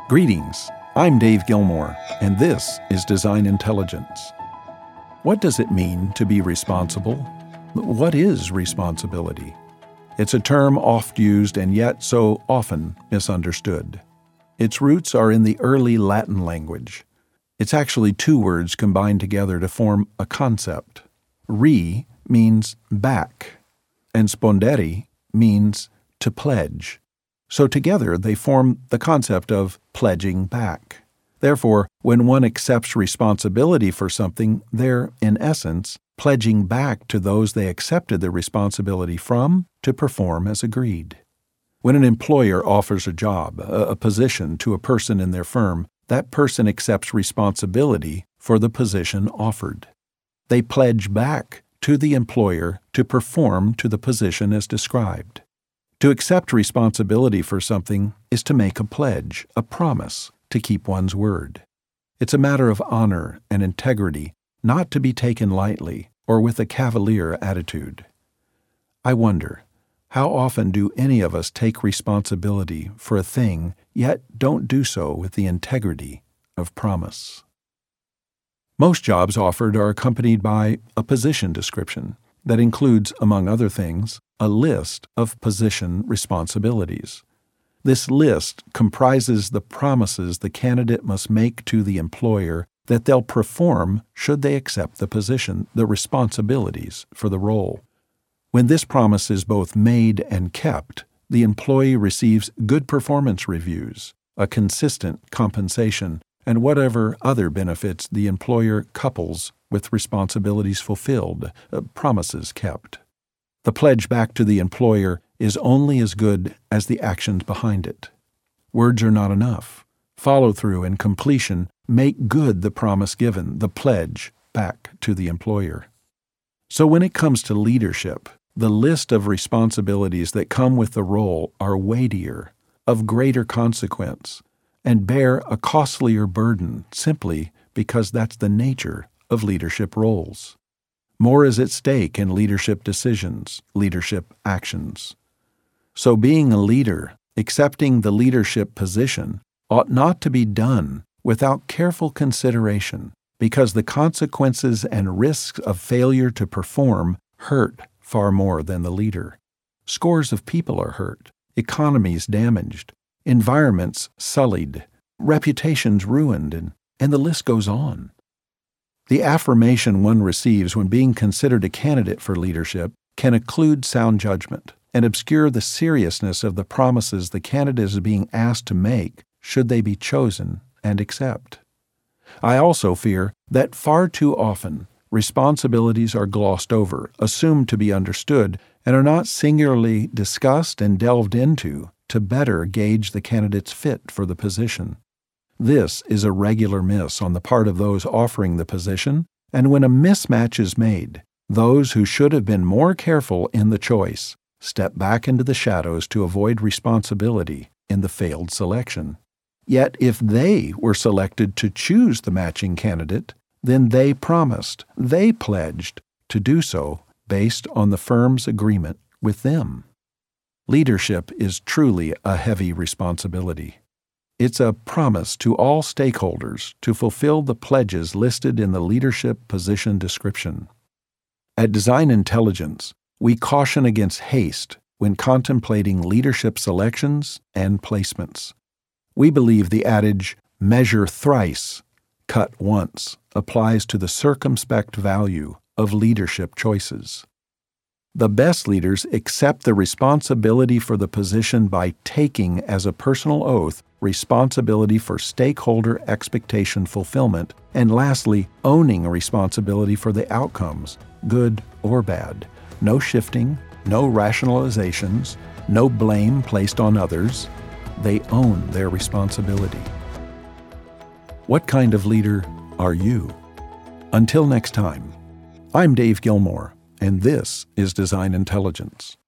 Greetings, I'm Dave Gilmore, and this is Design Intelligence. What does it mean to be responsible? What is responsibility? It's a term oft used and yet so often misunderstood. Its roots are in the early Latin language. It's actually two words combined together to form a concept. Re means back, and spondere means to pledge. So together they form the concept of pledging back. Therefore, when one accepts responsibility for something, they're, in essence, pledging back to those they accepted the responsibility from to perform as agreed. When an employer offers a job, a position to a person in their firm, that person accepts responsibility for the position offered. They pledge back to the employer to perform to the position as described. To accept responsibility for something is to make a pledge, a promise, to keep one's word. It's a matter of honor and integrity, not to be taken lightly or with a cavalier attitude. I wonder, how often do any of us take responsibility for a thing, yet don't do so with the integrity of promise? Most jobs offered are accompanied by a position description that includes, among other things, a list of position responsibilities. This list comprises the promises the candidate must make to the employer that they'll perform should they accept the position, the responsibilities for the role. When this promise is both made and kept, the employee receives good performance reviews, a consistent compensation, and whatever other benefits the employer couples with responsibilities fulfilled, promises kept. The pledge back to the employer is only as good as the actions behind it. Words are not enough. Follow-through and completion make good the promise given, the pledge back to the employer. So when it comes to leadership, the list of responsibilities that come with the role are weightier, of greater consequence, and bear a costlier burden simply because that's the nature of leadership roles. More is at stake in leadership decisions, leadership actions. So being a leader, accepting the leadership position, ought not to be done without careful consideration, because the consequences and risks of failure to perform hurt far more than the leader. Scores of people are hurt, economies damaged, environments sullied, reputations ruined, and the list goes on. The affirmation one receives when being considered a candidate for leadership can occlude sound judgment and obscure the seriousness of the promises the candidate is being asked to make should they be chosen and accept. I also fear that far too often responsibilities are glossed over, assumed to be understood, and are not singularly discussed and delved into to better gauge the candidate's fit for the position. This is a regular miss on the part of those offering the position, and when a mismatch is made, those who should have been more careful in the choice step back into the shadows to avoid responsibility in the failed selection. Yet if they were selected to choose the matching candidate, then they promised, they pledged to do so based on the firm's agreement with them. Leadership is truly a heavy responsibility. It's a promise to all stakeholders to fulfill the pledges listed in the leadership position description. At Design Intelligence, we caution against haste when contemplating leadership selections and placements. We believe the adage, measure thrice, cut once, applies to the circumspect value of leadership choices. The best leaders accept the responsibility for the position by taking as a personal oath responsibility for stakeholder expectation fulfillment, and lastly, owning responsibility for the outcomes, good or bad. No shifting, no rationalizations, no blame placed on others. They own their responsibility. What kind of leader are you? Until next time, I'm Dave Gilmore, and this is Design Intelligence.